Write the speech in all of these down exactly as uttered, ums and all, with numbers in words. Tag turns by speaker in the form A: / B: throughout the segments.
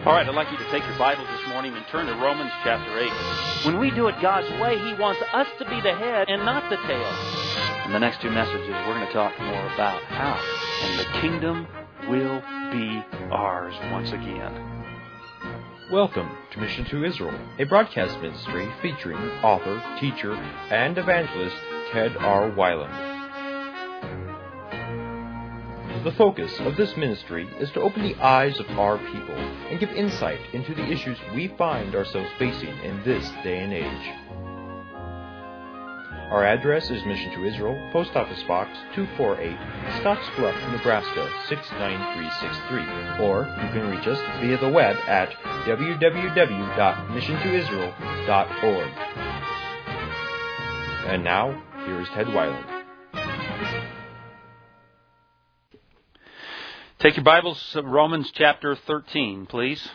A: All right, I'd like you to take your Bibles this morning and turn to Romans chapter eight. When we do it God's way, He wants us to be the head and not the tail. In the next two messages, we're going to talk more about how, and the kingdom will be ours once again.
B: Welcome to Mission to Israel, a broadcast ministry featuring author, teacher, and evangelist Ted R. Weiland. The focus of this ministry is to open the eyes of our people and give insight into the issues we find ourselves facing in this day and age. Our address is Mission to Israel, Post Office Box two forty-eight, Scottsbluff, Nebraska six nine three six three, or you can reach us via the web at w w w dot mission to israel dot org. And now, here is Ted Weiland.
A: Take your Bibles to Romans chapter thirteen, please.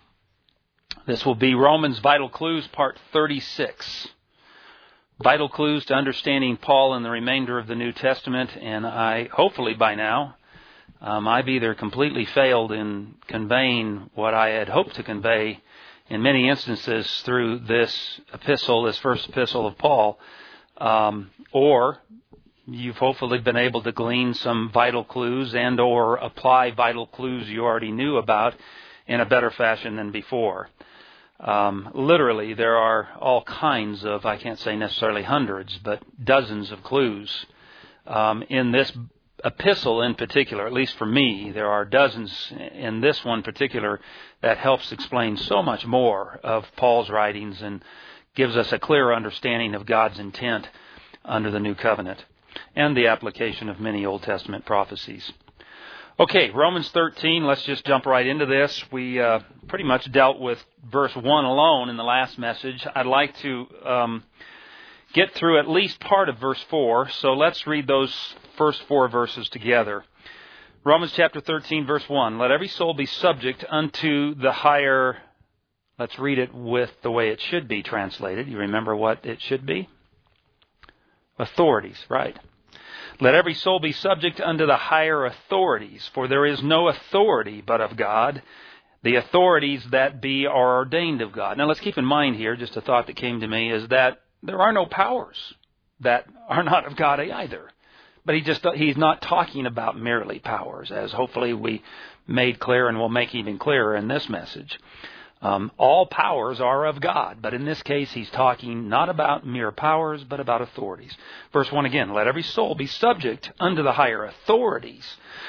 A: This will be Romans Vital Clues, part thirty-six. Vital clues to understanding Paul and the remainder of the New Testament, and I, hopefully by now, um, I've either completely failed in conveying what I had hoped to convey in many instances through this epistle, this first epistle of Paul, um, or you've hopefully been able to glean some vital clues and or apply vital clues you already knew about in a better fashion than before. Um, literally, there are all kinds of, I can't say necessarily hundreds, but dozens of clues. Um, in this epistle in particular, at least for me, there are dozens in this one particular that helps explain so much more of Paul's writings and gives us a clearer understanding of God's intent under the New Covenant and the application of many Old Testament prophecies. Okay, Romans thirteen, let's just jump right into this. We uh, pretty much dealt with verse one alone in the last message. I'd like to um, get through at least part of verse four, so let's read those first four verses together. Romans chapter thirteen, verse one, let every soul be subject unto the higher, let's read it with the way it should be translated. You remember what it should be? Authorities, right. Let every soul be subject unto the higher authorities, for there is no authority but of God. The authorities that be are ordained of God. Now let's keep in mind here, just a thought that came to me, is that there are no powers that are not of God either. But he just he's not talking about merely powers, as hopefully we made clear and will make even clearer in this message. Um, all powers are of God, but in this case he's talking not about mere powers, but about authorities. Verse one again, let every soul be subject unto the higher authorities.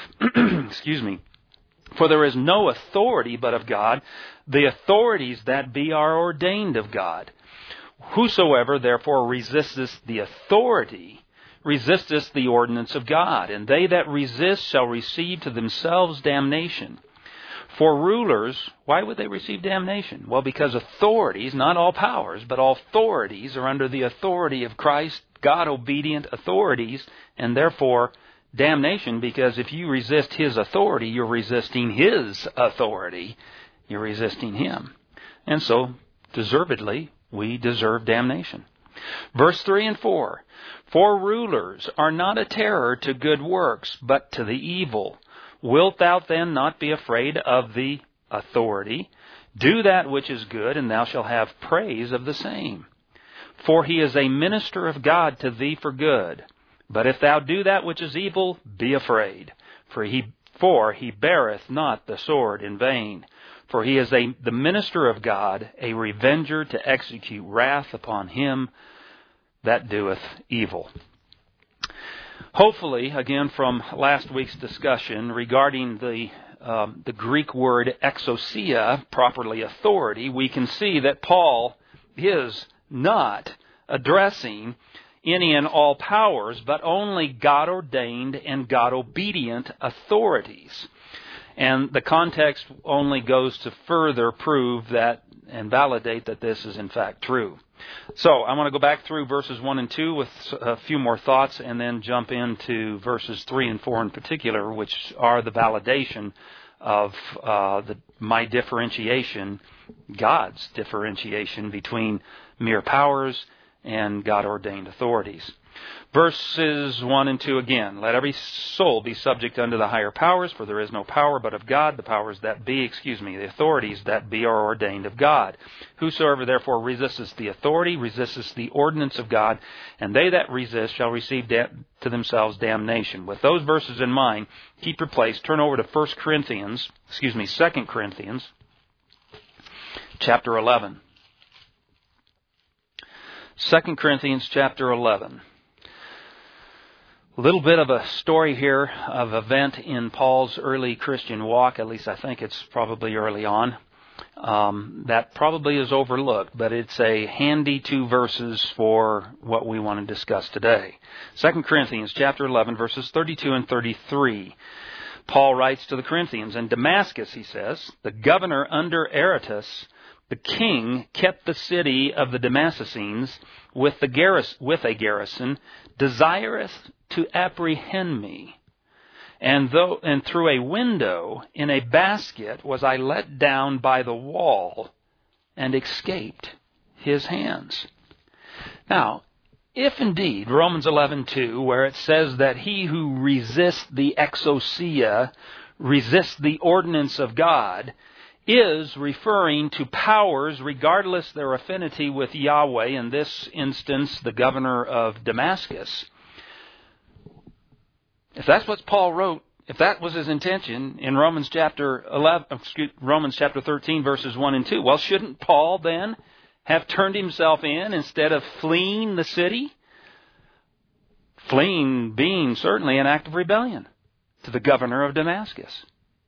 A: Excuse me. For there is no authority but of God. The authorities that be are ordained of God. Whosoever therefore resisteth the authority, resisteth the ordinance of God, and they that resist shall receive to themselves damnation. For rulers, why would they receive damnation? Well, because authorities, not all powers, but all authorities are under the authority of Christ, God-obedient authorities, and therefore damnation, because if you resist His authority, you're resisting His authority. You're resisting Him. And so, deservedly, we deserve damnation. Verse three and four, for rulers are not a terror to good works, but to the evil. Wilt thou then not be afraid of the authority? Do that which is good, and thou shalt have praise of the same. For he is a minister of God to thee for good. But if thou do that which is evil, be afraid. For he, for he beareth not the sword in vain. For he is a, the minister of God, a revenger to execute wrath upon him that doeth evil. Hopefully, again from last week's discussion regarding the um, the Greek word exousia, properly authority, we can see that Paul is not addressing any and all powers, but only God-ordained and God-obedient authorities. And the context only goes to further prove that and validate that this is in fact true. So I want to go back through verses one and two with a few more thoughts and then jump into verses three and four in particular, which are the validation of uh, the, my differentiation, God's differentiation between mere powers and God-ordained authorities. Verses one and two again. Let every soul be subject unto the higher powers, for there is no power but of God. The powers that be, excuse me, the authorities that be are ordained of God. Whosoever therefore resisteth the authority, resisteth the ordinance of God, and they that resist shall receive da- to themselves damnation. With those verses in mind, keep your place. Turn over to First Corinthians, excuse me, Second Corinthians, chapter eleven. Second Corinthians chapter eleven. A little bit of a story here of event in Paul's early Christian walk, at least I think it's probably early on, um, that probably is overlooked, but it's a handy two verses for what we want to discuss today. Second Corinthians chapter eleven, verses thirty-two and thirty-three. Paul writes to the Corinthians, "In Damascus," he says, "the governor under Aretas, the king, kept the city of the Damascenes with, the garrison, with a garrison, desirous to apprehend me. And though and through a window in a basket was I let down by the wall and escaped his hands." Now, if indeed Romans eleven two, where it says that he who resists the exousia resists the ordinance of God, is referring to powers regardless their affinity with Yahweh, in this instance the governor of Damascus. If that's what Paul wrote, if that was his intention in Romans chapter eleven, excuse, Romans chapter thirteen, verses one and two, well, shouldn't Paul then have turned himself in instead of fleeing the city? Fleeing being certainly an act of rebellion to the governor of Damascus.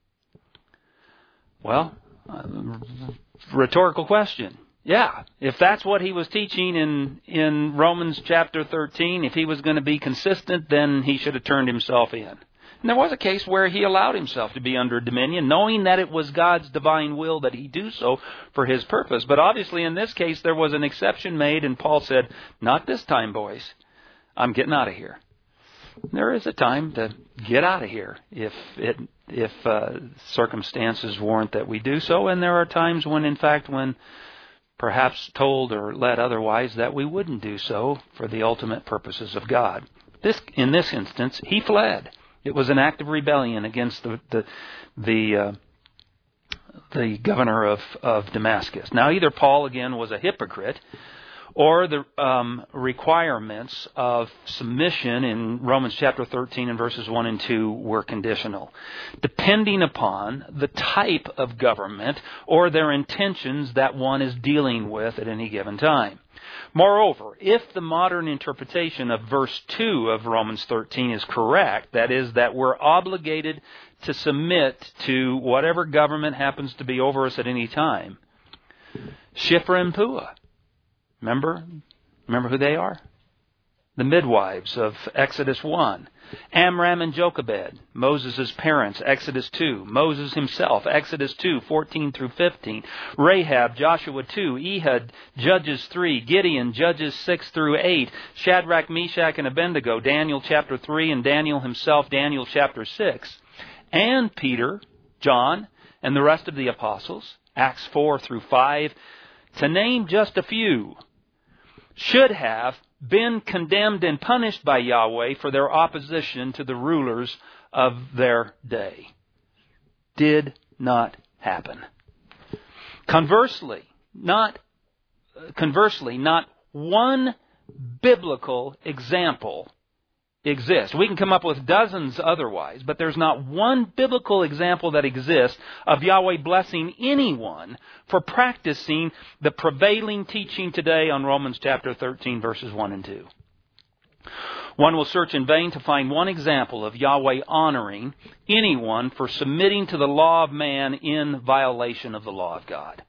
A: Well, uh, rhetorical question. Yeah, if that's what he was teaching in, in Romans chapter thirteen, if he was going to be consistent, then he should have turned himself in. And there was a case where he allowed himself to be under dominion, knowing that it was God's divine will that he do so for his purpose. But obviously in this case there was an exception made, and Paul said, "Not this time, boys. I'm getting out of here." There is a time to get out of here if it if uh, circumstances warrant that we do so, and there are times when, in fact, when perhaps told or led otherwise, that we wouldn't do so for the ultimate purposes of God. This, in this instance, he fled. It was an act of rebellion against the the the, uh, the governor of, of Damascus. Now, either Paul again was a hypocrite, or the um, requirements of submission in Romans chapter thirteen and verses one and two were conditional, depending upon the type of government or their intentions that one is dealing with at any given time. Moreover, if the modern interpretation of verse two of Romans thirteen is correct, that is, that we're obligated to submit to whatever government happens to be over us at any time, Shiphrah and Puah. Remember? Remember who they are? The midwives of Exodus one. Amram and Jochebed, Moses' parents, Exodus two. Moses himself, Exodus two, fourteen through fifteen. Rahab, Joshua two. Ehud, Judges three. Gideon, Judges six through eight. Shadrach, Meshach, and Abednego, Daniel chapter three, and Daniel himself, Daniel chapter six. And Peter, John, and the rest of the apostles, Acts four through five, to name just a few, should have been condemned and punished by Yahweh for their opposition to the rulers of their day. Did not happen. Conversely, not conversely, not one biblical example exists. We can come up with dozens otherwise, but there's not one biblical example that exists of Yahweh blessing anyone for practicing the prevailing teaching today on Romans chapter thirteen, verses one and two. One will search in vain to find one example of Yahweh honoring anyone for submitting to the law of man in violation of the law of God.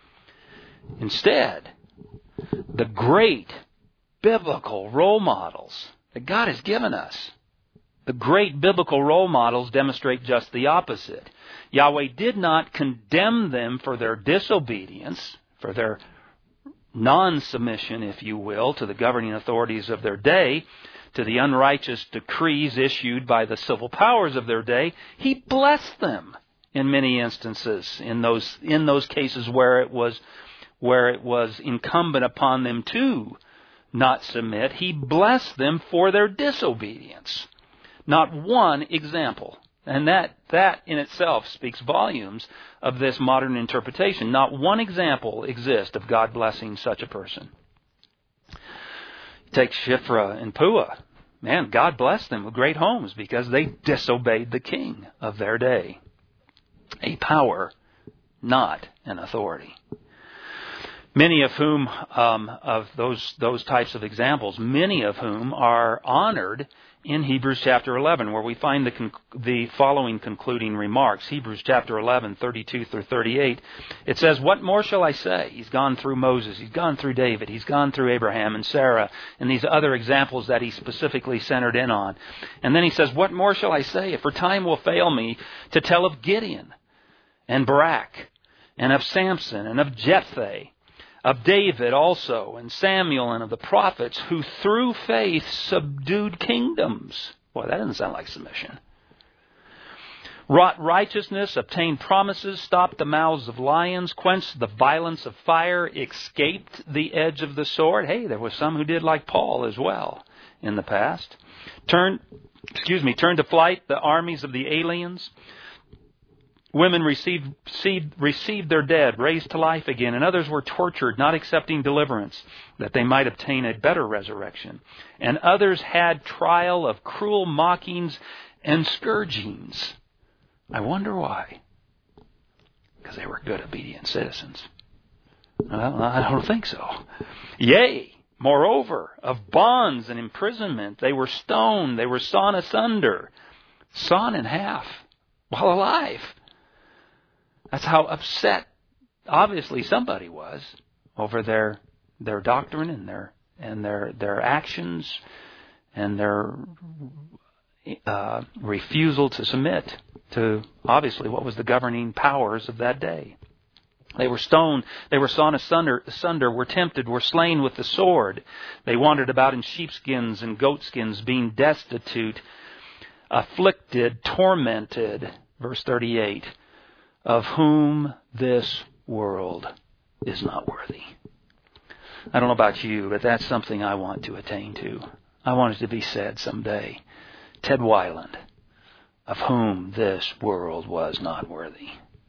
A: Instead, the great biblical role models that God has given us, the great biblical role models, demonstrate just the opposite. Yahweh did not condemn them for their disobedience, for their non-submission, if you will, to the governing authorities of their day, to the unrighteous decrees issued by the civil powers of their day. He blessed them in many instances, in those in those cases where it was where it was incumbent upon them to not submit. He blessed them for their disobedience. Not one example. And that, that in itself speaks volumes of this modern interpretation. Not one example exists of God blessing such a person. Take Shiphrah and Puah. Man, God blessed them with great homes because they disobeyed the king of their day. A power, not an authority. Many of whom, um, of those those types of examples, many of whom are honored in Hebrews chapter eleven, where we find the con- the following concluding remarks. Hebrews chapter eleven, thirty-two through thirty-eight. It says, "What more shall I say?" He's gone through Moses, he's gone through David, he's gone through Abraham and Sarah, and these other examples that he specifically centered in on. And then he says, "What more shall I say? For time will fail me to tell of Gideon and Barak and of Samson and of Jephthah, of David also, and Samuel, and of the prophets, who through faith subdued kingdoms." Boy, that doesn't sound like submission. "Wrought righteousness, obtained promises, stopped the mouths of lions, quenched the violence of fire, escaped the edge of the sword." Hey, there was some who did like Paul as well in the past. Turned, excuse me, turned to flight the armies of the aliens. Women received, received, received their dead, raised to life again, and others were tortured, not accepting deliverance, that they might obtain a better resurrection. And others had trial of cruel mockings and scourgings. I wonder why. Because they were good, obedient citizens. Well, I don't think so. Yea, moreover, of bonds and imprisonment, they were stoned, they were sawn asunder, sawn in half, while alive. That's how upset, obviously, somebody was over their their doctrine and their and their their actions and their uh, refusal to submit to, obviously, what was the governing powers of that day. They were stoned, they were sawn asunder, asunder, were tempted, were slain with the sword. They wandered about in sheepskins and goatskins, being destitute, afflicted, tormented. Verse thirty-eight. Of whom this world is not worthy. I don't know about you, but that's something I want to attain to. I want it to be said someday. Ted Weiland, of whom this world was not worthy.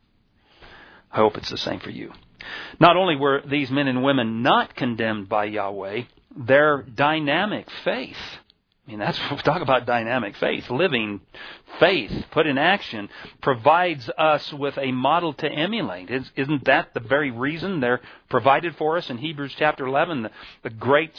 A: I hope it's the same for you. Not only were these men and women not condemned by Yahweh, their dynamic faith, I mean, that's what we talk about, dynamic faith. Living faith, put in action, provides us with a model to emulate. Isn't that the very reason they're provided for us in Hebrews chapter eleven? The, the great,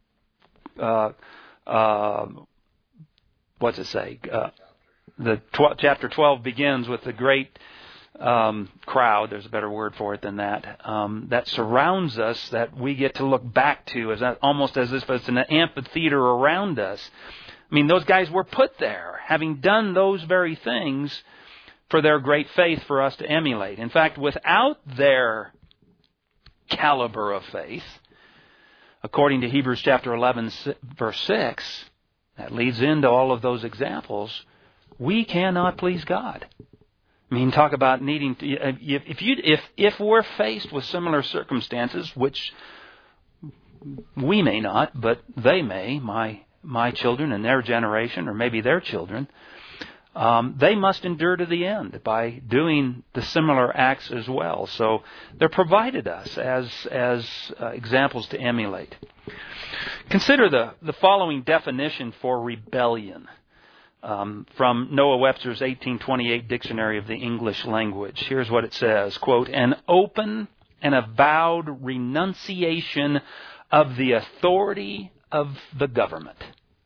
A: uh, uh, what's it say? Uh, the tw- chapter twelve begins with the great Um, crowd, there's a better word for it than that, um, that surrounds us, that we get to look back to, as that, almost as if it's an amphitheater around us. I mean, those guys were put there, having done those very things for their great faith for us to emulate. In fact, without their caliber of faith, according to Hebrews chapter eleven, verse six, that leads into all of those examples, we cannot please God. I mean, talk about needing to, if you if if we're faced with similar circumstances, which we may not, but they may, my my children and their generation, or maybe their children, um, they must endure to the end by doing the similar acts as well. So they're provided us as as uh, examples to emulate. Consider the the following definition for rebellion. Um, from Noah Webster's eighteen twenty-eight Dictionary of the English Language. Here's what it says, quote, "An open and avowed renunciation of the authority of the government,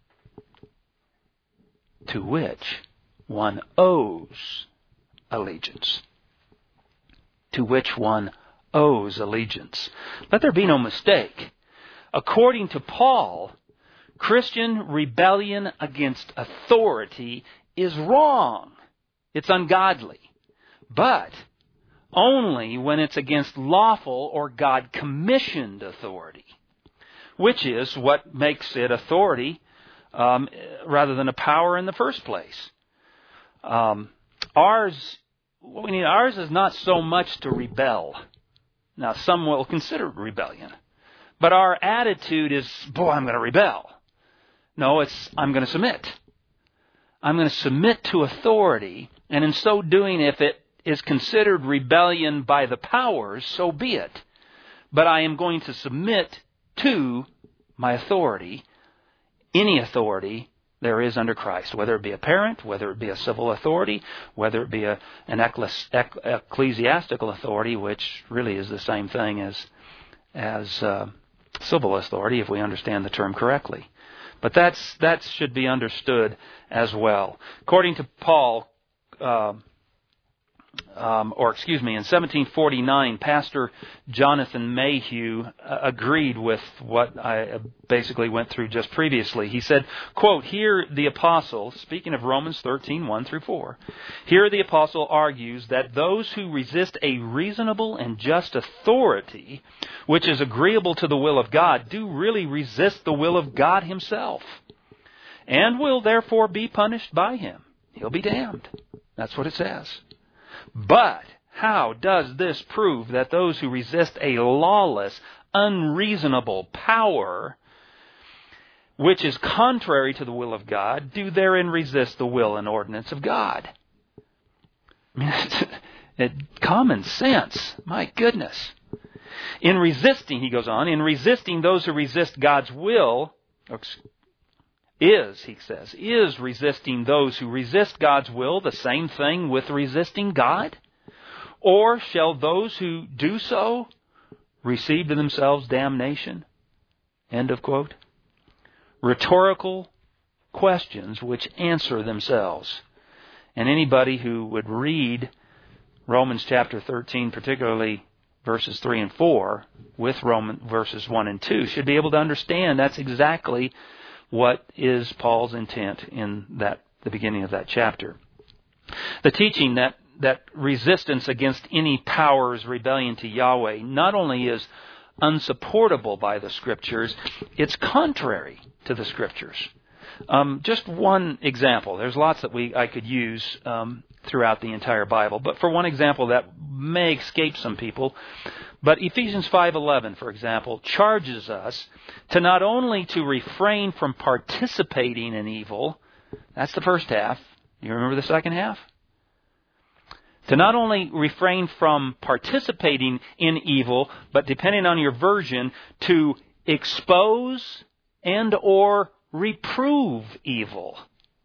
A: to which one owes allegiance." To which one owes allegiance. Let there be no mistake. According to Paul, Christian rebellion against authority is wrong. It's ungodly. But only when it's against lawful or God-commissioned authority, which is what makes it authority um, rather than a power in the first place. Um, ours, what we need, ours is not so much to rebel. Now, some will consider it rebellion. But our attitude is, boy, I'm going to rebel. No, it's, I'm going to submit. I'm going to submit to authority, and in so doing, if it is considered rebellion by the powers, so be it. But I am going to submit to my authority, any authority there is under Christ, whether it be a parent, whether it be a civil authority, whether it be a, an ecclesiastical authority, which really is the same thing as, as uh, civil authority, if we understand the term correctly. But that's that should be understood as well. According to Paul, uh, um, or excuse me, in seventeen forty-nine, Pastor Jonathan Mayhew uh, agreed with what I basically went through just previously. He said, quote, here the apostle, speaking of Romans thirteen, one through four, here the apostle argues that those who resist a reasonable and just authority, which is agreeable to the will of God, do really resist the will of God himself, and will therefore be punished by him. He'll be damned. That's what it says. But how does this prove that those who resist a lawless, unreasonable power, which is contrary to the will of God, do therein resist the will and ordinance of God? I mean, it's, it, common sense. My goodness. In resisting, he goes on, in resisting those who resist God's will, is, he says, is resisting those who resist God's will the same thing with resisting God? Or shall those who do so receive to themselves damnation? End of quote. Rhetorical questions which answer themselves. And anybody who would read Romans chapter thirteen, particularly verses three and four, with Roman verses one and two, should be able to understand that's exactly what is Paul's intent in that the beginning of that chapter. The teaching that, that resistance against any power's rebellion to Yahweh not only is unsupportable by the Scriptures, it's contrary to the Scriptures. Um, just one example. There's lots that we I could use um, throughout the entire Bible, but for one example that may escape some people, but Ephesians five eleven, for example, charges us to not only to refrain from participating in evil. That's the first half. You remember the second half? To not only refrain from participating in evil, but depending on your version, to expose and or reprove evil.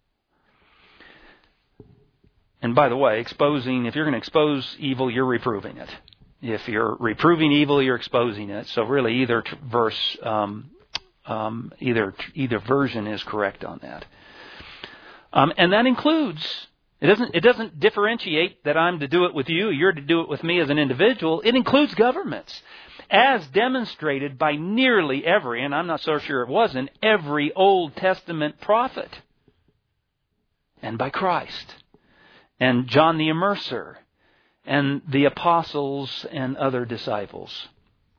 A: And by the way, exposing, if you're going to expose evil, you're reproving it. If you're reproving evil, you're exposing it. So really, either t- verse, um, um, either either version is correct on that. Um, and that includes, it doesn't it doesn't differentiate that I'm to do it with you, you're to do it with me as an individual. It includes governments, as demonstrated by nearly every, and I'm not so sure it wasn't, every Old Testament prophet, and by Christ, and John the Immerser, and the apostles and other disciples.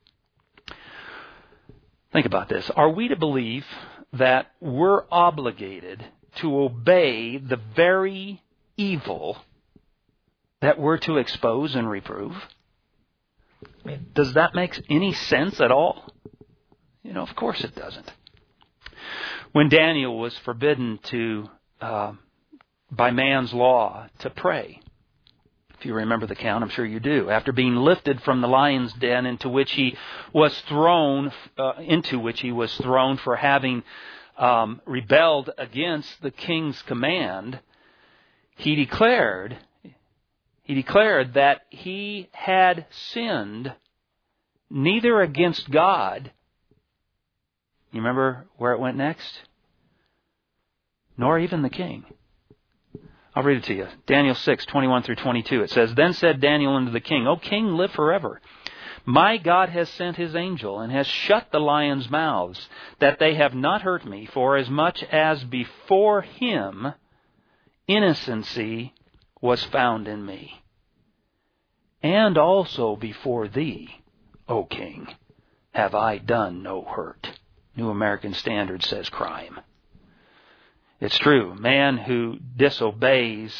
A: Think about this. Are we to believe that we're obligated to obey the very evil that we're to expose and reprove? I mean, does that make any sense at all? You know, of course it doesn't. When Daniel was forbidden to, uh, by man's law, to pray, if you remember the count, I'm sure you do. After being lifted from the lion's den into which he was thrown, uh, into which he was thrown for having um, rebelled against the king's command, he declared, he declared that he had sinned neither against God. You remember where it went next? Nor even the king. I'll read it to you. Daniel six, twenty-one through twenty-two. It says, Then said Daniel unto the king, O king, live forever. My God has sent his angel, and has shut the lions' mouths, that they have not hurt me, for as much as before him innocency was found in me. And also before thee, O king, have I done no hurt. New American Standard says crime. It's true. Man who disobeys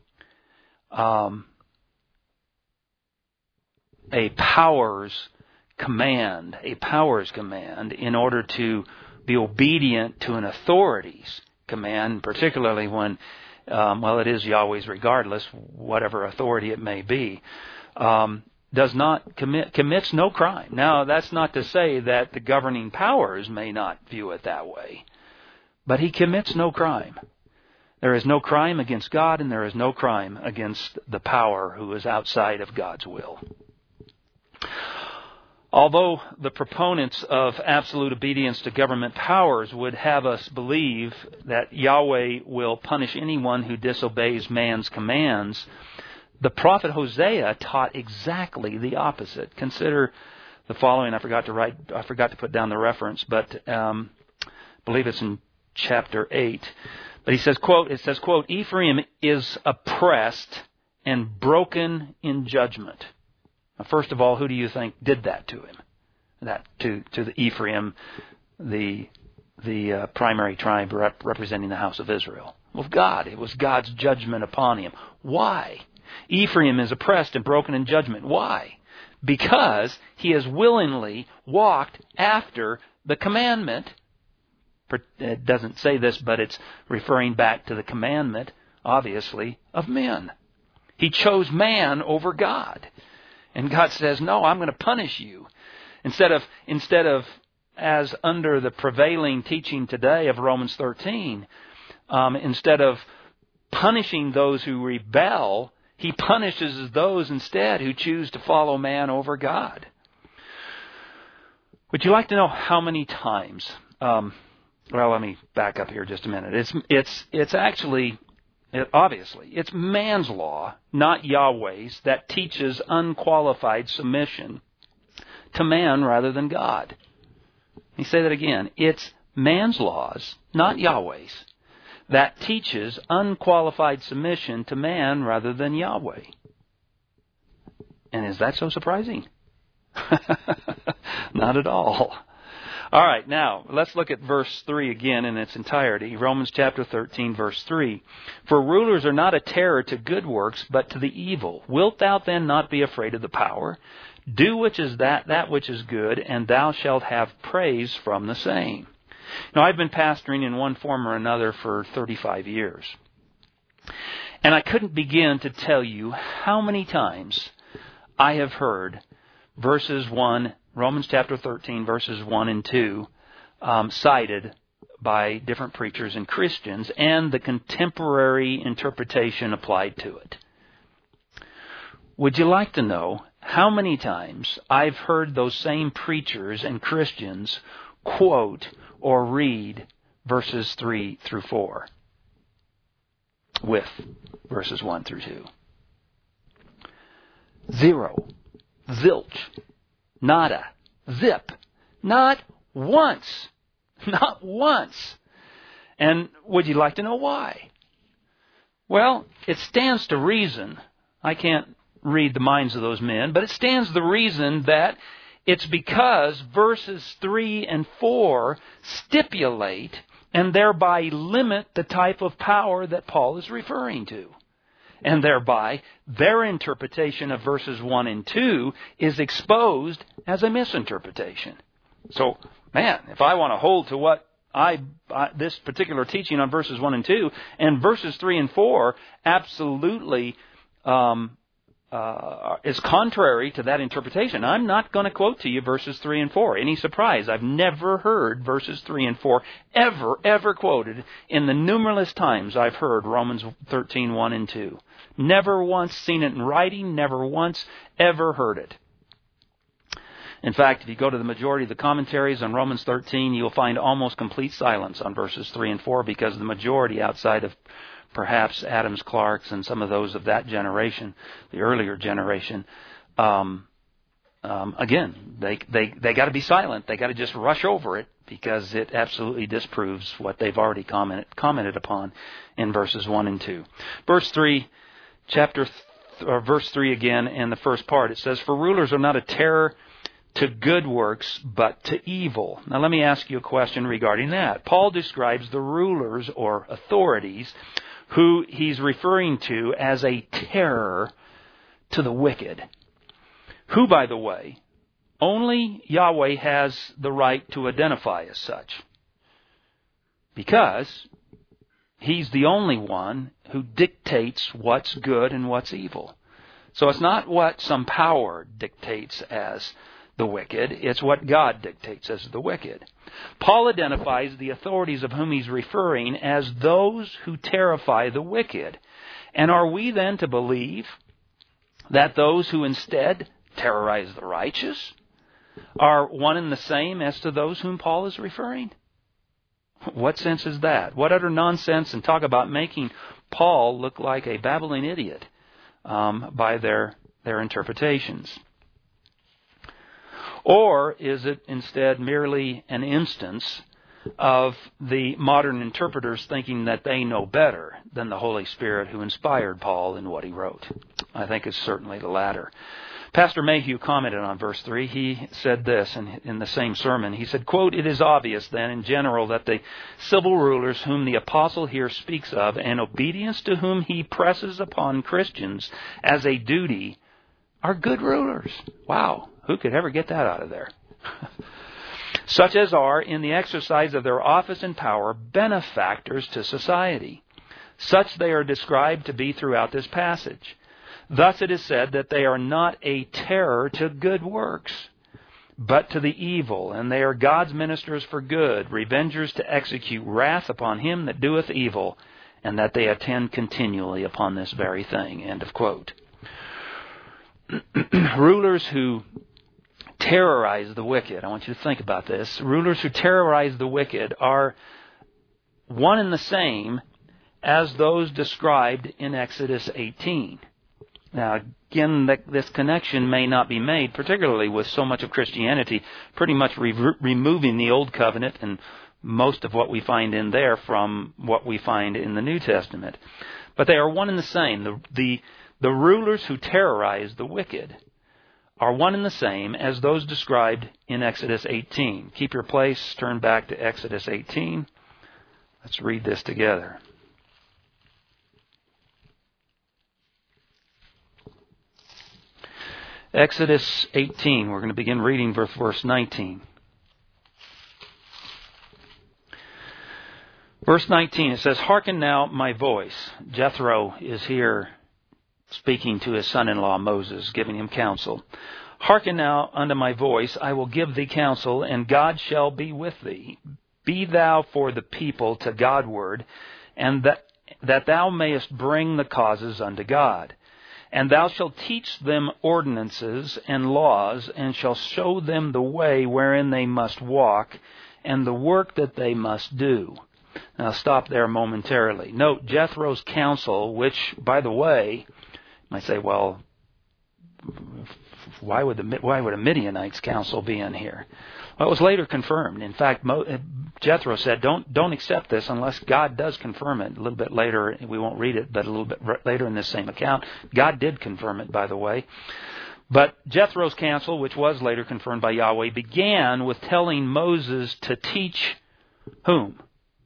A: um, a power's command, a power's command, in order to be obedient to an authority's command, particularly when, um, well, it is Yahweh's regardless, whatever authority it may be, um, does not commit, commits no crime. Now, that's not to say that the governing powers may not view it that way, but he commits no crime. There is no crime against God, and there is no crime against the power who is outside of God's will. Although the proponents of absolute obedience to government powers would have us believe that Yahweh will punish anyone who disobeys man's commands, the prophet Hosea taught exactly the opposite. Consider the following. I forgot to write. I forgot to put down the reference, but um, I believe it's in chapter eight. But he says, "quote It says, quote Ephraim is oppressed and broken in judgment." Now, first of all, who do you think did that to him? That to to the Ephraim, the the uh, primary tribe rep- representing the house of Israel. Well, God. It was God's judgment upon him. Why? Ephraim is oppressed and broken in judgment. Why? Because he has willingly walked after the commandment. It doesn't say this, but it's referring back to the commandment, obviously, of men. He chose man over God. And God says, no, I'm going to punish you. Instead of, instead of, as under the prevailing teaching today of Romans thirteen, um, instead of punishing those who rebel, he punishes those instead who choose to follow man over God. Would you like to know how many times? Um, well, let me back up here just a minute. It's it's it's actually, it, obviously, it's man's law, not Yahweh's, that teaches unqualified submission to man rather than God. Let me say that again. It's man's laws, not Yahweh's, that teaches unqualified submission to man rather than Yahweh. And is that so surprising? Not at all. All right, now, let's look at verse three again in its entirety. Romans chapter thirteen, verse three. For rulers are not a terror to good works, but to the evil. Wilt thou then not be afraid of the power? Do which is that, that which is good, and thou shalt have praise from the same. Now, I've been pastoring in one form or another for thirty-five years. And I couldn't begin to tell you how many times I have heard verses one, Romans chapter thirteen, verses one and two, um, cited by different preachers and Christians, and the contemporary interpretation applied to it. Would you like to know how many times I've heard those same preachers and Christians quote or read verses three through four with verses one through two? Zero. Zilch. Nada. Zip. Not once. Not once. And would you like to know why? Well, it stands to reason. I can't read the minds of those men, but it stands to reason that it's because verses three and four stipulate and thereby limit the type of power that Paul is referring to. And thereby, their interpretation of verses one and two is exposed as a misinterpretation. So, man, if I want to hold to what I, I this particular teaching on verses one and two, and verses three and four absolutely um, uh, is contrary to that interpretation, I'm not going to quote to you verses three and four. Any surprise? I've never heard verses three and four ever, ever quoted in the numerous times I've heard Romans thirteen, one and two. Never once seen it in writing, never once ever heard it. In fact, if you go to the majority of the commentaries on Romans thirteen, you'll find almost complete silence on verses three and four, because the majority, outside of perhaps Adams Clark's and some of those of that generation, the earlier generation, um, um, again, they they they got to be silent. They got to just rush over it, because it absolutely disproves what they've already commented commented upon in verses one and two. Verse three, chapter th- or verse three again, in the first part, it says, "For rulers are not a terror to good works, but to evil." Now let me ask you a question regarding that. Paul describes the rulers or authorities who he's referring to as a terror to the wicked, who, by the way, only Yahweh has the right to identify as such, because He's the only one who dictates what's good and what's evil. So it's not what some power dictates as the wicked, it's what God dictates as the wicked. Paul identifies the authorities of whom he's referring as those who terrify the wicked. And are we then to believe that those who instead terrorize the righteous are one and the same as to those whom Paul is referring? What sense is that? What utter nonsense, and talk about making Paul look like a babbling idiot um, by their their interpretations. Or is it instead merely an instance of the modern interpreters thinking that they know better than the Holy Spirit who inspired Paul in what he wrote? I think it's certainly the latter. Pastor Mayhew commented on verse three. He said this in, in the same sermon. He said, quote, "It is obvious then in general that the civil rulers whom the apostle here speaks of, and obedience to whom he presses upon Christians as a duty, are good rulers." Wow, who could ever get that out of there? "Such as are, in the exercise of their office and power, benefactors to society. Such they are described to be throughout this passage. Thus it is said that they are not a terror to good works, but to the evil, and they are God's ministers for good, revengers to execute wrath upon him that doeth evil, and that they attend continually upon this very thing." End of quote. Rulers who terrorize the wicked, I want you to think about this. Rulers who terrorize the wicked are one and the same as those described in Exodus eighteen. Now, again, this connection may not be made, particularly with so much of Christianity pretty much re- removing the Old Covenant and most of what we find in there from what we find in the New Testament. But they are one and the same. The, the, the rulers who terrorize the wicked are one and the same as those described in Exodus eighteen. Keep your place, turn back to Exodus eighteen. Let's read this together. Exodus eighteen, we're going to begin reading verse nineteen. Verse nineteen, it says, "Hearken now my voice." Jethro is here speaking to his son-in-law Moses, giving him counsel. "Hearken now unto my voice, I will give thee counsel, and God shall be with thee. Be thou for the people to Godward, and that, that thou mayest bring the causes unto God. And thou shalt teach them ordinances and laws, and shalt show them the way wherein they must walk, and the work that they must do." Now stop there momentarily. Note Jethro's counsel, which, by the way, you might say, well, why would the why would a Midianite's counsel be in here? Well, it was later confirmed. In fact, Jethro said, don't don't accept this unless God does confirm it. A little bit later, we won't read it, but a little bit later in this same account, God did confirm it, by the way. But Jethro's counsel, which was later confirmed by Yahweh, began with telling Moses to teach whom?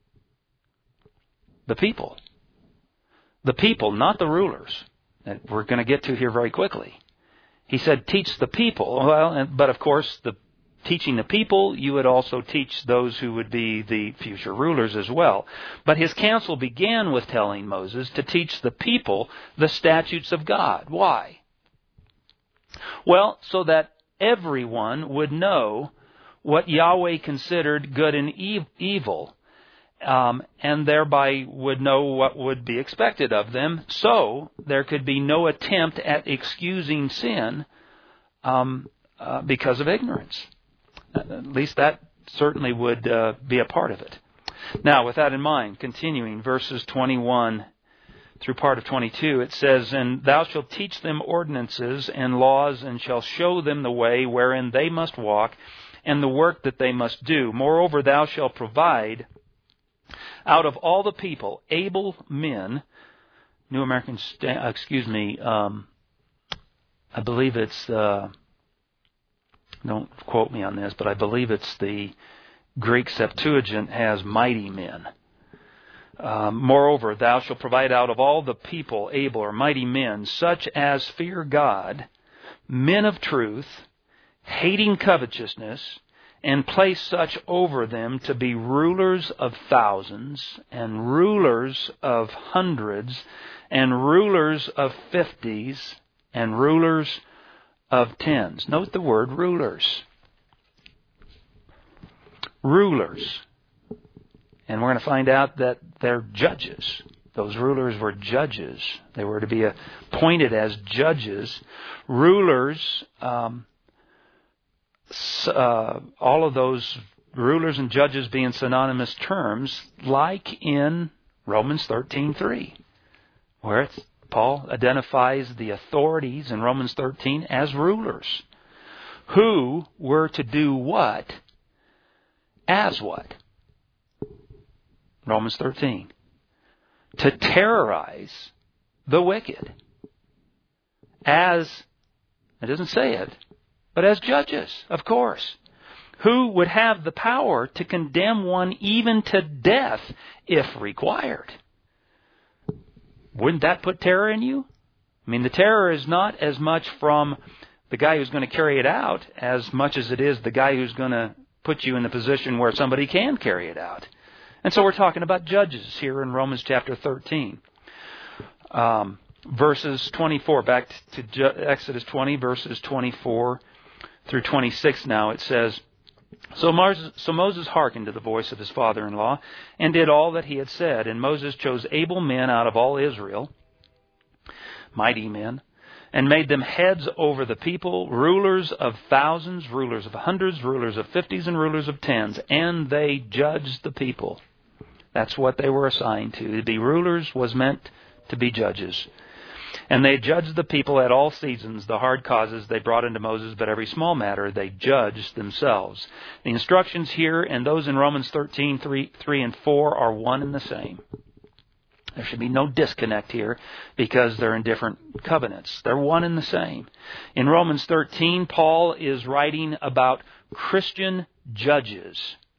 A: The people. The people, not the rulers, that we're going to get to here very quickly. He said, teach the people. Well, but of course, the teaching the people, you would also teach those who would be the future rulers as well. But his counsel began with telling Moses to teach the people the statutes of God. Why? Well, so that everyone would know what Yahweh considered good and evil, um, and thereby would know what would be expected of them, so there could be no attempt at excusing sin um, uh, because of ignorance. At least that certainly would uh, be a part of it. Now, with that in mind, continuing verses twenty-one through part of twenty-two, it says, "And thou shalt teach them ordinances and laws, and shalt show them the way wherein they must walk, and the work that they must do. Moreover, thou shalt provide out of all the people able men." New American, Sta- excuse me, um, I believe it's... Uh, Don't quote me on this, but I believe it's the Greek Septuagint has mighty men. Um, Moreover, thou shalt provide out of all the people able or mighty men, such as fear God, men of truth, hating covetousness, and place such over them to be rulers of thousands, and rulers of hundreds, and rulers of fifties, and rulers of tens. Note the word rulers. Rulers. And we're going to find out that they're judges. Those rulers were judges. They were to be appointed as judges. Rulers, um, uh, all of those rulers and judges being synonymous terms, like in Romans thirteen three, where it's, Paul identifies the authorities in Romans thirteen as rulers, who were to do what? As what? Romans thirteen. To terrorize the wicked. As, it doesn't say it, but as judges, of course, who would have the power to condemn one even to death if required. Wouldn't that put terror in you? I mean, the terror is not as much from the guy who's going to carry it out as much as it is the guy who's going to put you in the position where somebody can carry it out. And so we're talking about judges here in Romans chapter thirteen. Um, verses twenty-four, back to Exodus twenty, verses twenty-four through twenty-six now, it says, So Moses, so Moses hearkened to the voice of his father-in-law and did all that he had said. And Moses chose able men out of all Israel, mighty men, and made them heads over the people, rulers of thousands, rulers of hundreds, rulers of fifties, and rulers of tens. And they judged the people. That's what they were assigned to. To be rulers was meant to be judges. And they judged the people at all seasons. The hard causes they brought into Moses, but every small matter they judged themselves. The instructions here and those in Romans thirteen, three, three and four are one and the same. There should be no disconnect here because they're in different covenants. They're one and the same. In Romans thirteen, Paul is writing about Christian judges,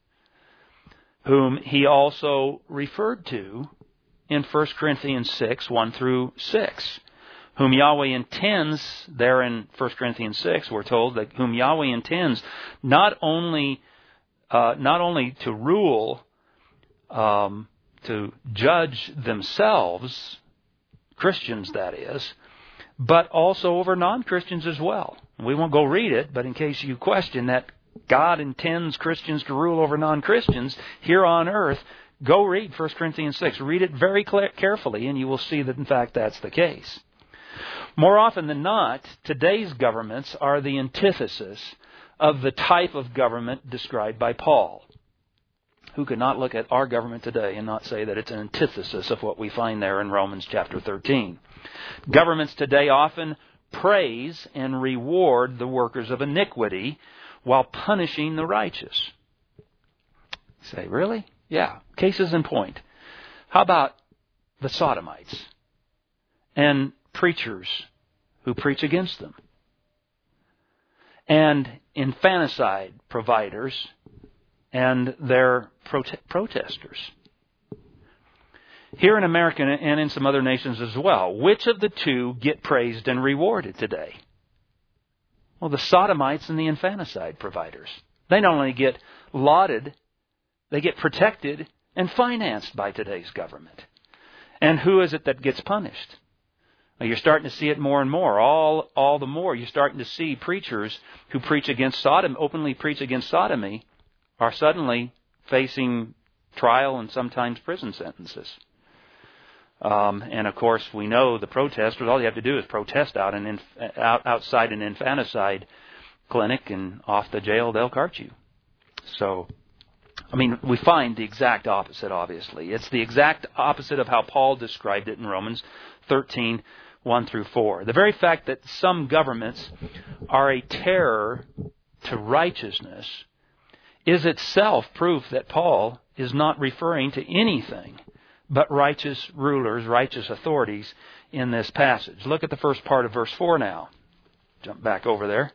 A: whom he also referred to in First Corinthians six, one through six. Whom Yahweh intends, there in First Corinthians six, we're told that whom Yahweh intends not only uh, not only to rule, um, to judge themselves, Christians that is, but also over non-Christians as well. We won't go read it, but in case you question that God intends Christians to rule over non-Christians here on earth, go read First Corinthians six. Read it very carefully, and you will see that, in fact, that's the case. More often than not, today's governments are the antithesis of the type of government described by Paul. Who could not look at our government today and not say that it's an antithesis of what we find there in Romans chapter thirteen? Governments today often praise and reward the workers of iniquity while punishing the righteous. You say, really? Yeah. Cases in point. How about the Sodomites and preachers who preach against them, and infanticide providers and their prote- protesters? Here in America and in some other nations as well, which of the two get praised and rewarded today? Well, the Sodomites and the infanticide providers. They not only get lauded, they get protected and financed by today's government. And who is it that gets punished? Well, you're starting to see it more and more. All, all the more you're starting to see preachers who preach against Sodom, openly preach against sodomy, are suddenly facing trial and sometimes prison sentences. Um, and of course, we know the protesters. All you have to do is protest out and inf- out, outside an infanticide clinic, and off the jail they'll cart you. So, I mean, we find the exact opposite. Obviously, it's the exact opposite of how Paul described it in Romans thirteen, one through four. The very fact that some governments are a terror to righteousness is itself proof that Paul is not referring to anything but righteous rulers, righteous authorities in this passage. Look at the first part of verse four now. Jump back over there.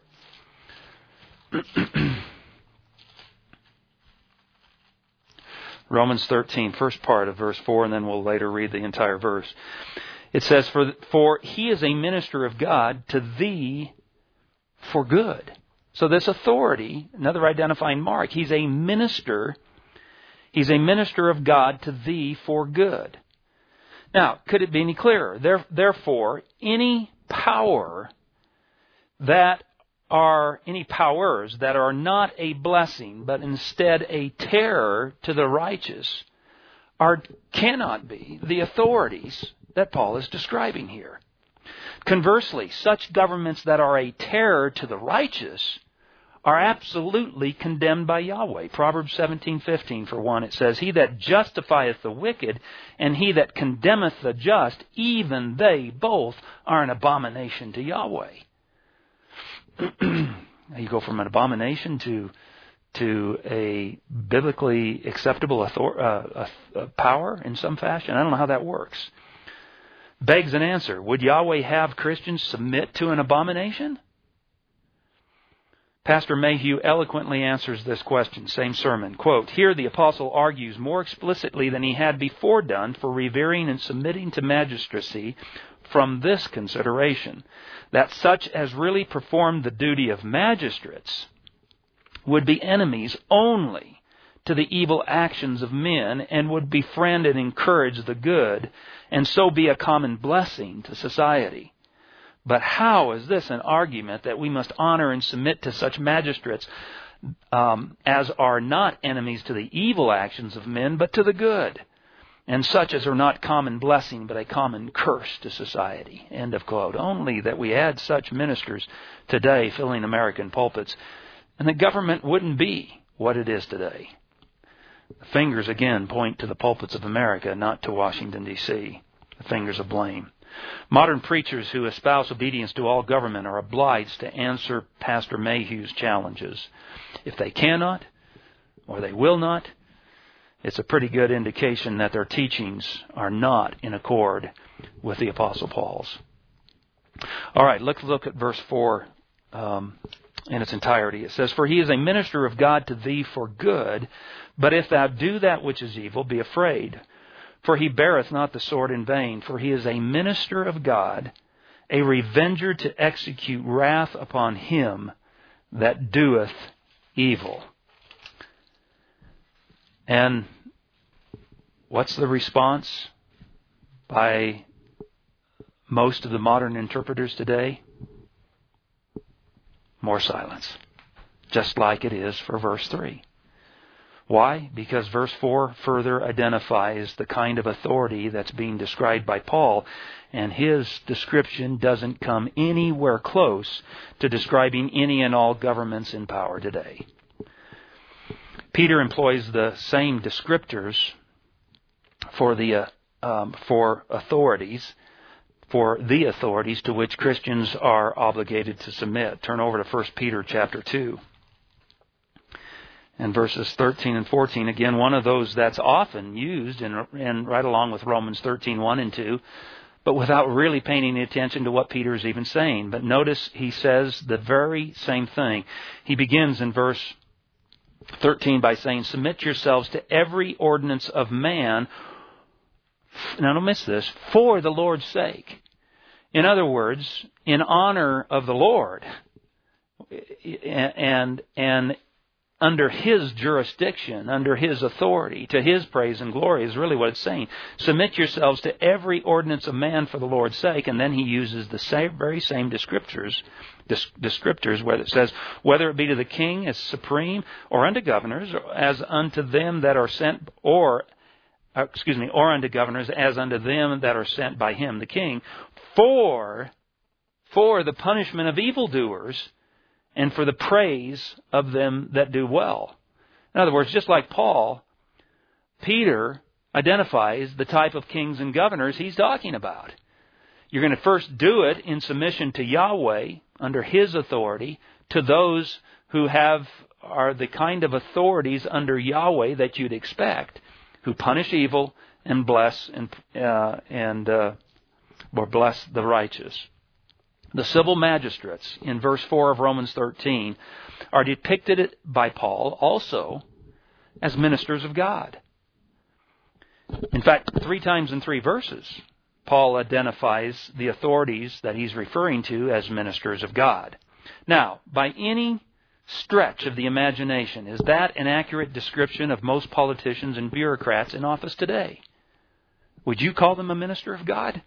A: Romans thirteen, first part of verse four, and then we'll later read the entire verse. It says, For, for he is a minister of God to thee for good. So this authority, another identifying mark, he's a minister. He's a minister of God to thee for good. Now, could it be any clearer? There, therefore, any power that are, any powers that are not a blessing, but instead a terror to the righteous, are, cannot be the authorities that Paul is describing here. Conversely, such governments that are a terror to the righteous are absolutely condemned by Yahweh. Proverbs seventeen fifteen, for one, it says, He that justifieth the wicked, and he that condemneth the just, even they both are an abomination to Yahweh. You go from an abomination to to a biblically acceptable author, uh, uh, power in some fashion. I don't know how that works. Begs an answer. Would Yahweh have Christians submit to an abomination? Pastor Mayhew eloquently answers this question, same sermon. Quote, Here the apostle argues more explicitly than he had before done for revering and submitting to magistracy from this consideration, that such as really performed the duty of magistrates would be enemies only to the evil actions of men, and would befriend and encourage the good, and so be a common blessing to society. But how is this an argument that we must honor and submit to such magistrates um, as are not enemies to the evil actions of men, but to the good, and such as are not common blessing, but a common curse to society? End of quote. Only that we had such ministers today filling American pulpits, and the government wouldn't be what it is today. The fingers again point to the pulpits of America, not to Washington, D C The fingers of blame. Modern preachers who espouse obedience to all government are obliged to answer Pastor Mayhew's challenges. If they cannot, or they will not, it's a pretty good indication that their teachings are not in accord with the Apostle Paul's. All right, let's look at verse four um, in its entirety. It says, For he is a minister of God to thee for good, but if thou do that which is evil, be afraid. For he beareth not the sword in vain, for he is a minister of God, a revenger to execute wrath upon him that doeth evil. And what's the response by most of the modern interpreters today? More silence. Just like it is for verse three. Why? Because verse four further identifies the kind of authority that's being described by Paul, and his description doesn't come anywhere close to describing any and all governments in power today. Peter employs the same descriptors for the uh, um, for authorities, for the authorities to which Christians are obligated to submit. Turn over to First Peter chapter two. And verses thirteen and fourteen, again, one of those that's often used, and in, in, right along with Romans thirteen, one and two, but without really paying any attention to what Peter is even saying. But notice he says the very same thing. He begins in verse thirteen by saying, Submit yourselves to every ordinance of man, now don't miss this, for the Lord's sake. In other words, in honor of the Lord, and and under His jurisdiction, under His authority, to His praise and glory is really what it's saying. Submit yourselves to every ordinance of man for the Lord's sake. And then he uses the same, very same descriptors, descriptors where it says, whether it be to the king as supreme, or unto governors, or as unto them that are sent, or, uh, excuse me, or unto governors as unto them that are sent by him, the king, for, for the punishment of evildoers, and for the praise of them that do well. In other words, just like Paul, Peter identifies the type of kings and governors he's talking about. You're going to first do it in submission to Yahweh, under His authority, to those who have are the kind of authorities under Yahweh that you'd expect, who punish evil and bless and uh, and uh, or bless the righteous. The civil magistrates in verse four of Romans thirteen are depicted by Paul also as ministers of God. In fact, three times in three verses, Paul identifies the authorities that he's referring to as ministers of God. Now, by any stretch of the imagination, is that an accurate description of most politicians and bureaucrats in office today? Would you call them a minister of God?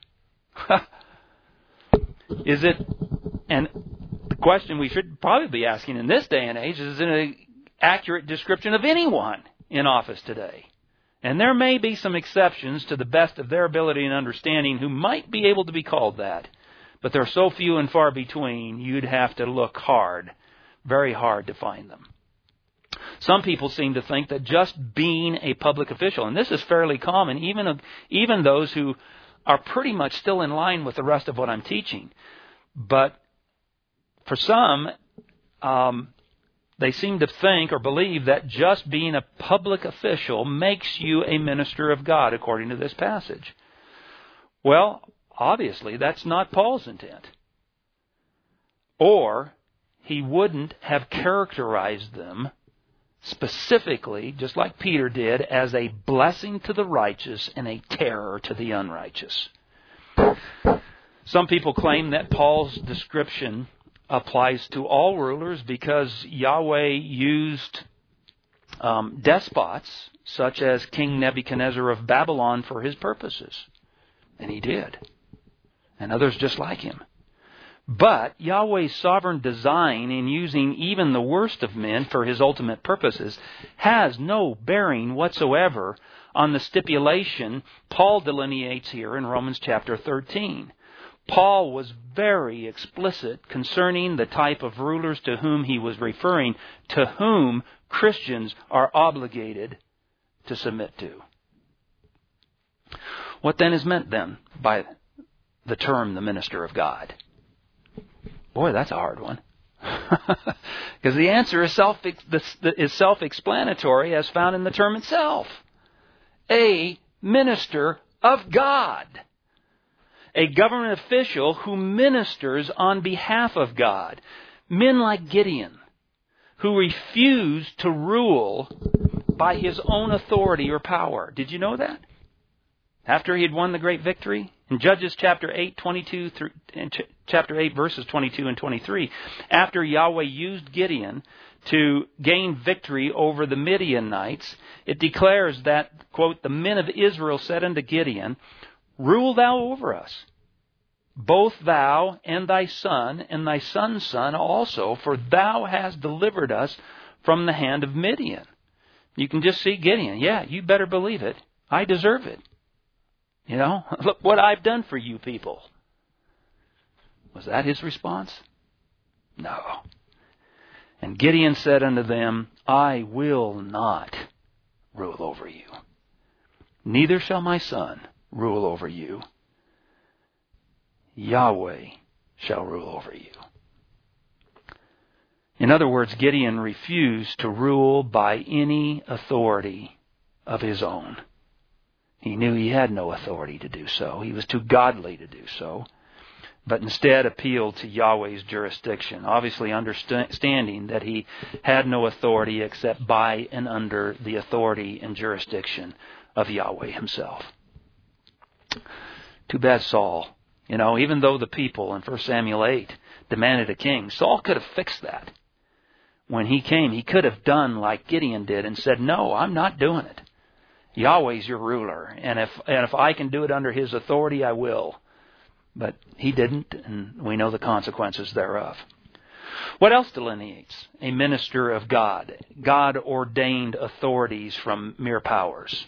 A: Is it, and the question we should probably be asking in this day and age, is it an accurate description of anyone in office today? And there may be some exceptions to the best of their ability and understanding who might be able to be called that. But they're so few and far between, you'd have to look hard, very hard to find them. Some people seem to think that just being a public official, and this is fairly common, even, even those who are pretty much still in line with the rest of what I'm teaching. But for some, um, they seem to think or believe that just being a public official makes you a minister of God, according to this passage. Well, obviously, that's not Paul's intent. Or he wouldn't have characterized them specifically, just like Peter did, as a blessing to the righteous and a terror to the unrighteous. Some people claim that Paul's description applies to all rulers because Yahweh used um, despots such as King Nebuchadnezzar of Babylon for his purposes. And he did. And others just like him. But Yahweh's sovereign design in using even the worst of men for his ultimate purposes has no bearing whatsoever on the stipulation Paul delineates here in Romans chapter thirteen. Paul was very explicit concerning the type of rulers to whom he was referring, to whom Christians are obligated to submit to. What then is meant then by the term the minister of God? Boy, that's a hard one. Because the answer is self is self-explanatory as found in the term itself. A minister of God. A government official who ministers on behalf of God. Men like Gideon, who refused to rule by his own authority or power. Did you know that? After he had won the great victory, in Judges chapter eight, twenty-two through chapter eight, verses twenty-two and twenty-three, after Yahweh used Gideon to gain victory over the Midianites, it declares that, quote, the men of Israel said unto Gideon, rule thou over us, both thou and thy son, and thy son's son also, for thou hast delivered us from the hand of Midian. You can just see Gideon. Yeah, you better believe it. I deserve it. You know, look what I've done for you people. Was that his response? No. And Gideon said unto them, I will not rule over you. Neither shall my son rule over you. Yahweh shall rule over you. In other words, Gideon refused to rule by any authority of his own. He knew he had no authority to do so. He was too godly to do so. But instead appealed to Yahweh's jurisdiction, obviously understanding that he had no authority except by and under the authority and jurisdiction of Yahweh himself. Too bad Saul. You know, even though the people in First Samuel eight demanded a king, Saul could have fixed that. When he came, he could have done like Gideon did and said, no, I'm not doing it. Yahweh's your ruler, and if and if I can do it under his authority, I will. But he didn't, and we know the consequences thereof. What else delineates a minister of God? God-ordained authorities from mere powers.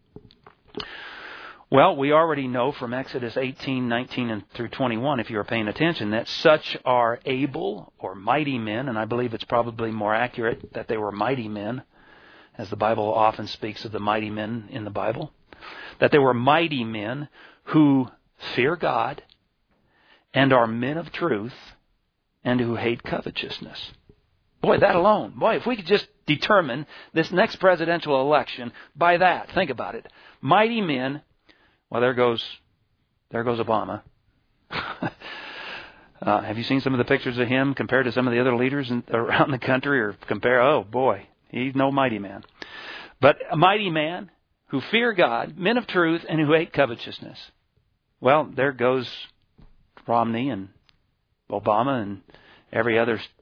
A: Well, we already know from Exodus eighteen, nineteen, and through twenty-one, if you were paying attention, that such are able or mighty men, and I believe it's probably more accurate that they were mighty men, as the Bible often speaks of the mighty men in the Bible, that they were mighty men who fear God and are men of truth and who hate covetousness. Boy, that alone. Boy, if we could just determine this next presidential election by that. Think about it. Mighty men. Well, there goes, there goes Obama. uh, have you seen some of the pictures of him compared to some of the other leaders in, around the country? Or compare, oh boy, he's no mighty man. But a mighty man who fear God, men of truth, and who hate covetousness. Well, there goes Romney and Obama and every other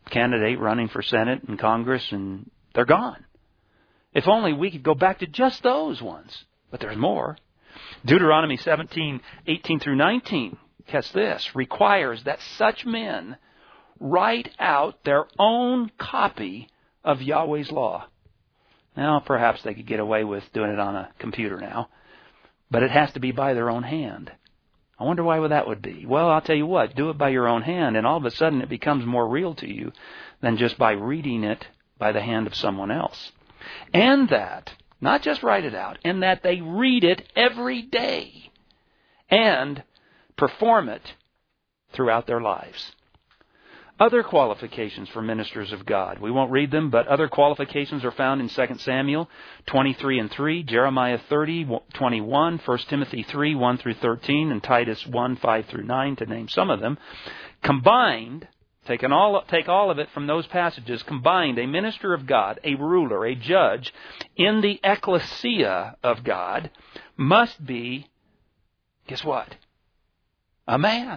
A: candidate running for Senate and Congress, and they're gone. If only we could go back to just those ones. But there's more. Deuteronomy seventeen, eighteen through nineteen, catch this, requires that such men write out their own copy of Yahweh's law. Now, perhaps they could get away with doing it on a computer now, but it has to be by their own hand. I wonder why that would be. Well, I'll tell you what, do it by your own hand, and all of a sudden it becomes more real to you than just by reading it by the hand of someone else. And that, not just write it out, and that they read it every day and perform it throughout their lives. Other qualifications for ministers of God. We won't read them, but other qualifications are found in Second Samuel twenty-three and three, Jeremiah thirty, twenty-one, First Timothy three, one through thirteen, and Titus one, five through nine, to name some of them. Combined, take all, take all of it from those passages, combined, a minister of God, a ruler, a judge, in the ecclesia of God, must be, guess what? A man.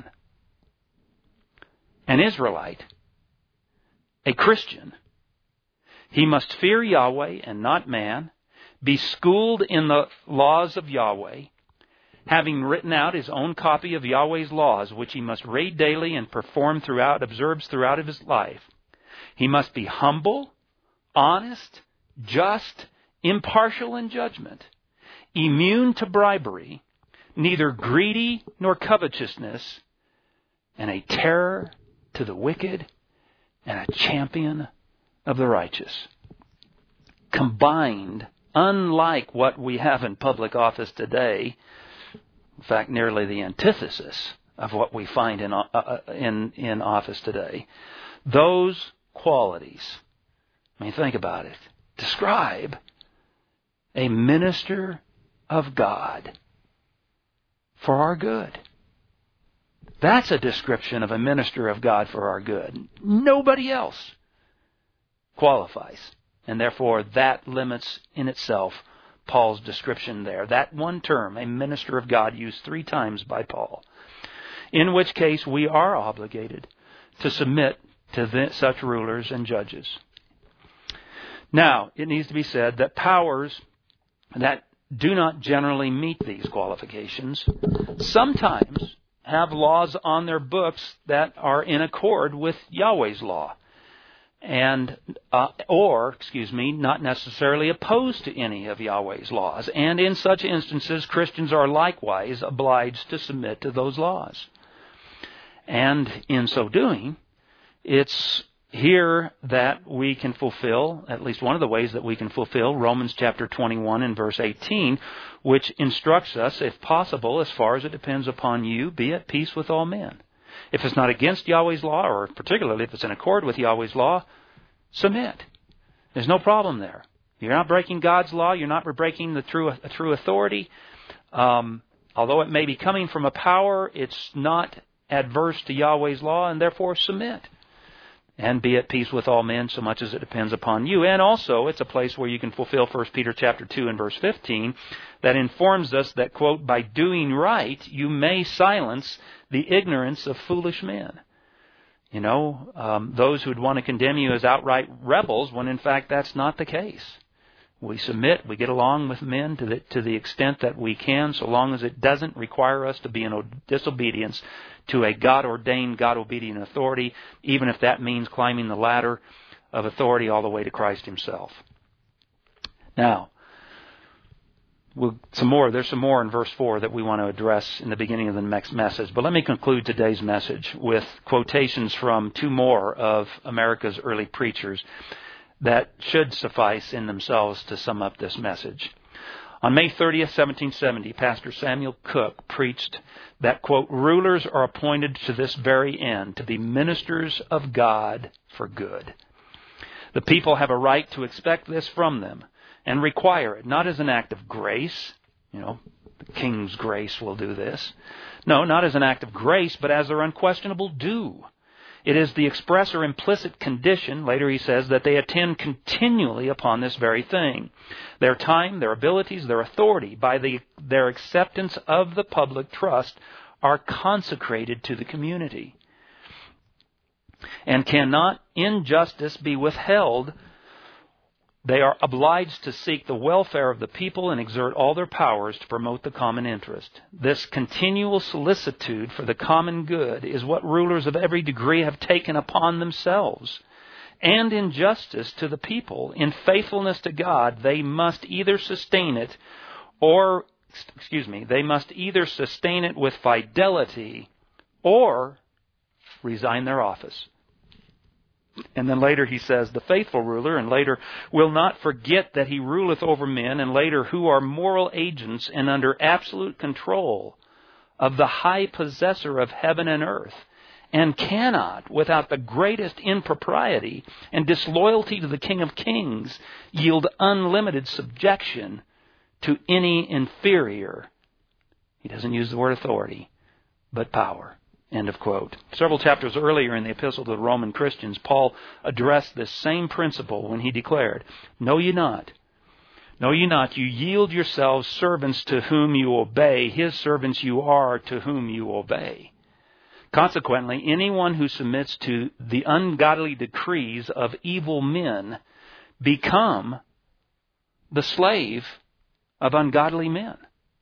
A: An Israelite, a Christian. He must fear Yahweh and not man, be schooled in the laws of Yahweh, having written out his own copy of Yahweh's laws, which he must read daily and perform throughout, observes throughout of his life. He must be humble, honest, just, impartial in judgment, immune to bribery, neither greedy nor covetousness, and a terror to the wicked, and a champion of the righteous. Combined, unlike what we have in public office today, in fact, nearly the antithesis of what we find in, uh, in, in office today, those qualities, I mean, think about it, describe a minister of God for our good. That's a description of a minister of God for our good. Nobody else qualifies. And therefore, that limits in itself Paul's description there. That one term, a minister of God, used three times by Paul. In which case, we are obligated to submit to the, such rulers and judges. Now, it needs to be said that powers that do not generally meet these qualifications sometimes have laws on their books that are in accord with Yahweh's law, and uh, or, excuse me, not necessarily opposed to any of Yahweh's laws. And in such instances, Christians are likewise obliged to submit to those laws. And in so doing, it's here that we can fulfill, at least one of the ways that we can fulfill, Romans chapter twenty-one and verse eighteen, which instructs us, if possible, as far as it depends upon you, be at peace with all men. If it's not against Yahweh's law, or particularly if it's in accord with Yahweh's law, submit. There's no problem there. You're not breaking God's law. You're not breaking the true, a true authority. Um, although it may be coming from a power, it's not adverse to Yahweh's law, and therefore submit. And be at peace with all men, so much as it depends upon you. And also, it's a place where you can fulfill First Peter chapter two and verse fifteen, that informs us that, quote, by doing right, you may silence the ignorance of foolish men. You know, um, those who would want to condemn you as outright rebels, when in fact that's not the case. We submit, we get along with men to the, to the extent that we can, so long as it doesn't require us to be in disobedience to a God-ordained, God-obedient authority, even if that means climbing the ladder of authority all the way to Christ himself. Now, we'll, some more. There's some more in verse four that we want to address in the beginning of the next message. But let me conclude today's message with quotations from two more of America's early preachers that should suffice in themselves to sum up this message. On May thirtieth, seventeen seventy, Pastor Samuel Cook preached that, quote, rulers are appointed to this very end, to be ministers of God for good. The people have a right to expect this from them and require it, not as an act of grace. You know, the king's grace will do this. No, not as an act of grace, but as their unquestionable due. It is the express or implicit condition, later he says, that they attend continually upon this very thing. Their time, their abilities, their authority, by the, their acceptance of the public trust, are consecrated to the community. And cannot injustice be withheld. They are obliged to seek the welfare of the people and exert all their powers to promote the common interest. This continual solicitude for the common good is what rulers of every degree have taken upon themselves. And in justice to the people, in faithfulness to God, they must either sustain it or, excuse me, they must either sustain it with fidelity or resign their office. And then later he says, the faithful ruler, and later, will not forget that he ruleth over men, and later, who are moral agents and under absolute control of the high possessor of heaven and earth, and cannot, without the greatest impropriety and disloyalty to the King of Kings, yield unlimited subjection to any inferior. He doesn't use the word authority, but power. End of quote. Several chapters earlier in the epistle to the Roman Christians, Paul addressed this same principle when he declared, Know ye not, know ye not, you yield yourselves servants to whom you obey, his servants you are to whom you obey. Consequently, anyone who submits to the ungodly decrees of evil men become the slave of ungodly men.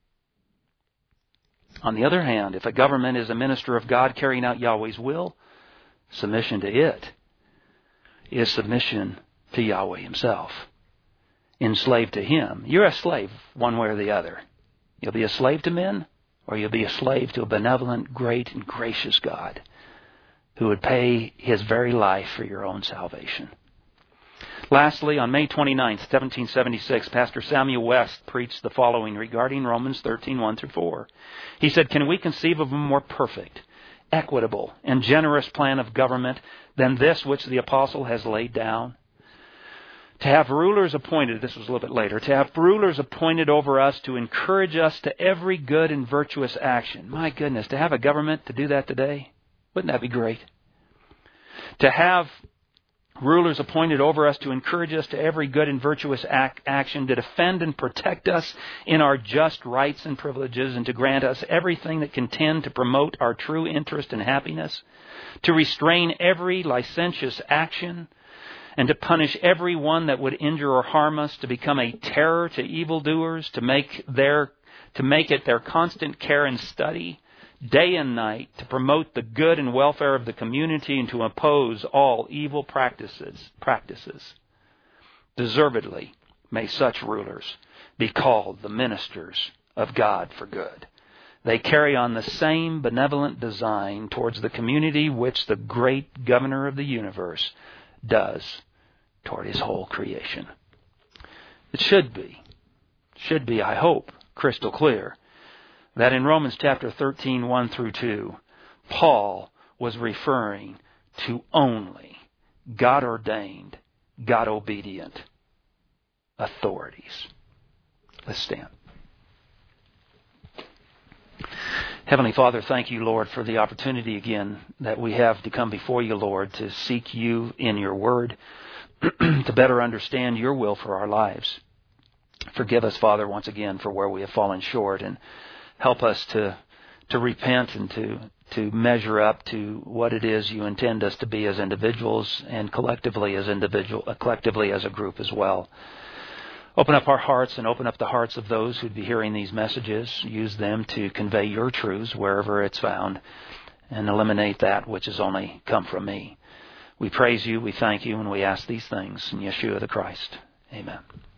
A: On the other hand, if a government is a minister of God carrying out Yahweh's will, submission to it is submission to Yahweh himself. Enslaved to him. You're a slave one way or the other. You'll be a slave to men, or you'll be a slave to a benevolent, great, and gracious God who would pay his very life for your own salvation. Lastly, on May twenty-ninth, seventeen seventy-six, Pastor Samuel West preached the following regarding Romans thirteen, one through four. He said, Can we conceive of a more perfect, equitable, and generous plan of government than this which the apostle has laid down? To have rulers appointed, this was a little bit later, to have rulers appointed over us to encourage us to every good and virtuous action. My goodness, to have a government to do that today, wouldn't that be great? To have rulers appointed over us to encourage us to every good and virtuous act, action, to defend and protect us in our just rights and privileges, and to grant us everything that can tend to promote our true interest and happiness, to restrain every licentious action, and to punish every one that would injure or harm us, to become a terror to evildoers, to make their to make it their constant care and study, day and night, to promote the good and welfare of the community and to oppose all evil practices. Practices. Deservedly may such rulers be called the ministers of God for good. They carry on the same benevolent design towards the community which the great governor of the universe does toward his whole creation. It should be, should be, I hope, crystal clear that in Romans chapter thirteen, one through two, Paul was referring to only God-ordained, God-obedient authorities. Let's stand. Heavenly Father, thank you, Lord, for the opportunity again that we have to come before you, Lord, to seek you in your word, to better understand your will for our lives. Forgive us, Father, once again for where we have fallen short, and help us to to repent and to, to measure up to what it is you intend us to be as individuals and collectively as individual, uh, collectively as a group as well. Open up our hearts and open up the hearts of those who'd be hearing these messages. Use them to convey your truths wherever it's found and eliminate that which has only come from me. We praise you, we thank you, and we ask these things in Yeshua the Christ. Amen.